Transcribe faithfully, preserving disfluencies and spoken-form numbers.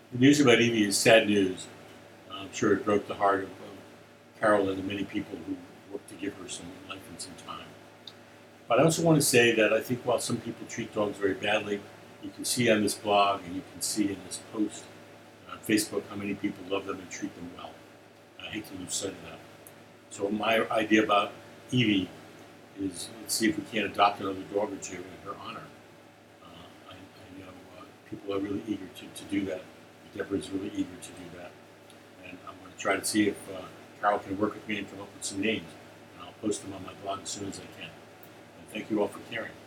The news about Evie is sad news. I'm sure it broke the heart of, of Carol and the many people who worked to give her some life and some time. But I also want to say that I think while some people treat dogs very badly, you can see on this blog and you can see in this post on Facebook how many people love them and treat them well. I hate to lose sight of that. So my idea about Evie is let's see if we can't adopt another dog or two in her honor. Uh, I, I know uh, people are really eager to, to do that. Deborah is really eager to do that. And I'm going to try to see if uh, Carol can work with me and come up with some names. And I'll post them on my blog as soon as I can. And thank you all for caring.